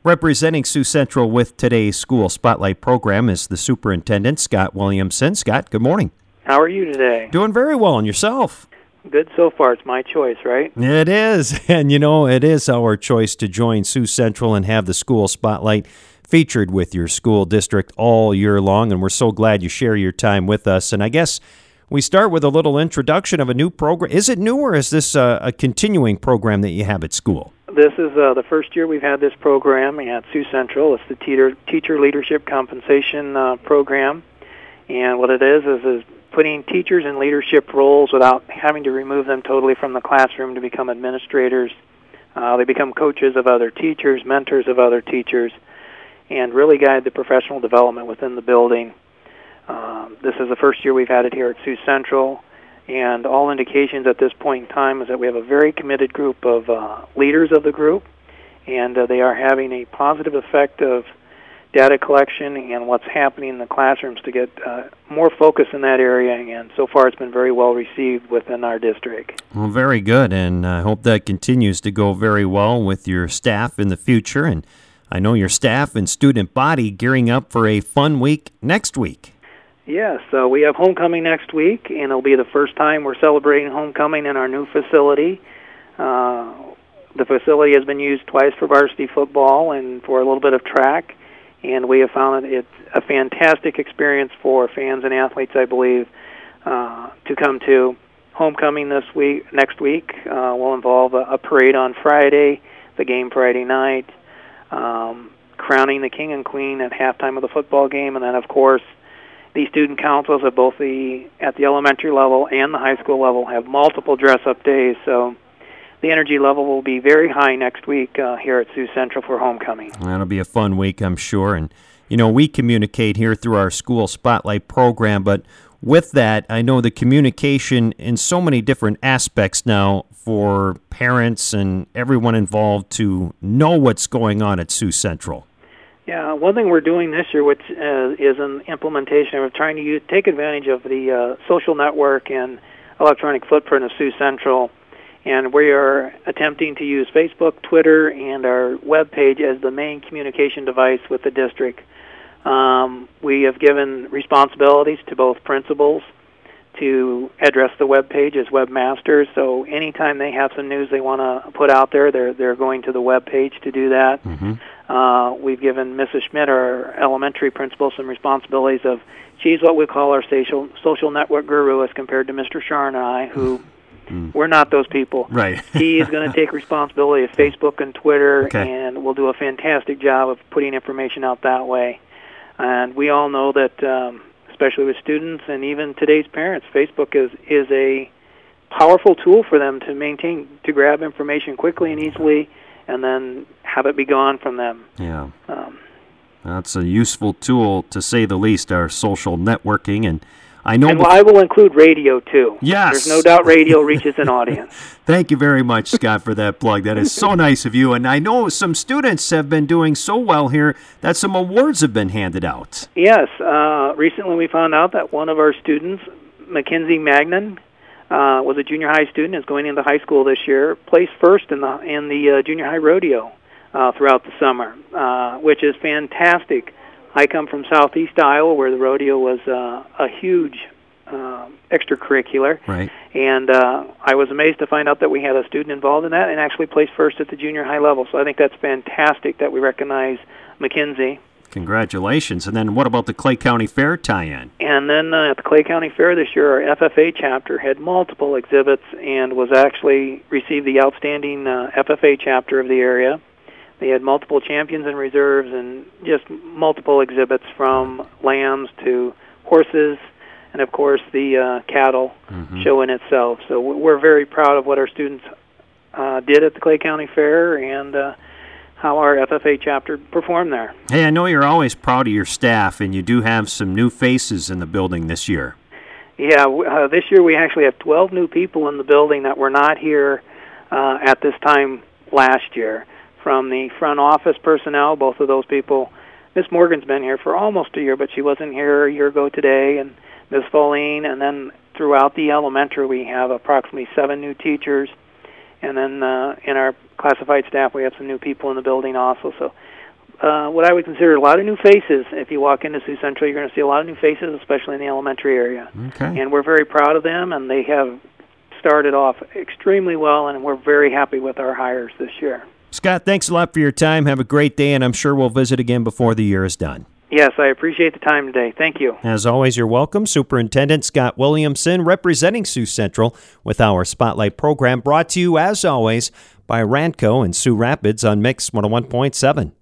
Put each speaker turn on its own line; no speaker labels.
Representing Sioux Central with today's School Spotlight program is the superintendent, Scott Williamson. Scott, good morning.
How are you today?
Doing very well, and yourself?
Good so far. It's my choice, right?
It is, and it is our choice to join Sioux Central and have the School Spotlight featured with your school district all year long, and we're so glad you share your time with us. And I guess we start with a little introduction of a new program. Is it new, or is this a continuing program that you have at school?
This is the first year we've had this program at Sioux Central. It's the Teacher Leadership Compensation Program, and what it is putting teachers in leadership roles without having to remove them totally from the classroom to become administrators. They become coaches of other teachers, mentors of other teachers, and really guide the professional development within the building. This is the first year we've had it here at Sioux Central, and all indications at this point in time is that we have a very committed group of leaders of the group, and they are having a positive effect of data collection and what's happening in the classrooms to get more focus in that area, and so far it's been very well received within our district.
Well, very good, and I hope that continues to go very well with your staff in the future, and I know your staff and student body gearing up for a fun week next week.
Yes, we have homecoming next week, and it'll be the first time we're celebrating homecoming in our new facility. The facility has been used twice for varsity football and for a little bit of track, and we have found that it's a fantastic experience for fans and athletes, I believe, to come to. Homecoming next week will involve a parade on Friday, the game Friday night, crowning the king and queen at halftime of the football game, and then, of course, the student councils at both at the elementary level and the high school level have multiple dress-up days, so the energy level will be very high next week here at Sioux Central for homecoming.
That'll be a fun week, I'm sure. And, we communicate here through our School Spotlight program, but with that, I know the communication in so many different aspects now for parents and everyone involved to know what's going on at Sioux Central.
Yeah, one thing we're doing this year, which is an implementation of trying to take advantage of the social network and electronic footprint of Sioux Central, and we are attempting to use Facebook, Twitter, and our web page as the main communication device with the district. We have given responsibilities to both principals to address the web page as webmasters, so anytime they have some news they want to put out there, they're going to the web page to do that. Mm-hmm. We've given Mrs. Schmidt, our elementary principal, some responsibilities of, she's what we call our social network guru as compared to Mr. Shar and I, who we're not those people.
Right.
He is going to take responsibility of Facebook and Twitter,
okay,
and will do a fantastic job of putting information out that way. And we all know that, especially with students and even today's parents, Facebook is a powerful tool for them to grab information quickly and easily, and then have it be gone from them.
Yeah. That's a useful tool, to say the least, our social networking. And I know.
And I will include radio, too.
Yes.
There's no doubt radio reaches an audience.
Thank you very much, Scott, for that plug. That is so nice of you. And I know some students have been doing so well here that some awards have been handed out.
Yes. Recently we found out that one of our students, Mackenzie Magnan, was a junior high student, is going into high school this year, placed first in the junior high rodeo throughout the summer, which is fantastic. I come from southeast Iowa, where the rodeo was a huge extracurricular,
right?
And I was amazed to find out that we had a student involved in that and actually placed first at the junior high level. So I think that's fantastic that we recognize Mackenzie.
Congratulations. And then what about the Clay County Fair tie-in?
And then at the Clay County Fair this year, our FFA chapter had multiple exhibits and was actually received the outstanding FFA chapter of the area. They had multiple champions and reserves and just multiple exhibits, from lambs to horses and, of course, the cattle show in itself. So we're very proud of what our students did at the Clay County Fair and how our FFA chapter performed there.
Hey, I know you're always proud of your staff, and you do have some new faces in the building this year.
Yeah, this year we actually have 12 new people in the building that were not here at this time last year. From the front office personnel, both of those people, Miss Morgan's been here for almost a year, but she wasn't here a year ago today, and Miss Folene, and then throughout the elementary we have approximately 7 new teachers. And then in our classified staff, we have some new people in the building also. So what I would consider a lot of new faces. If you walk into Sioux Central, you're going to see a lot of new faces, especially in the elementary area.
Okay.
And we're very proud of them, and they have started off extremely well, and we're very happy with our hires this year.
Scott, thanks a lot for your time. Have a great day, and I'm sure we'll visit again before the year is done.
Yes, I appreciate the time today. Thank you.
As always, you're welcome. Superintendent Scott Williamson representing Sioux Central with our Spotlight program, brought to you, as always, by Ranco and Sioux Rapids on Mix 101.7.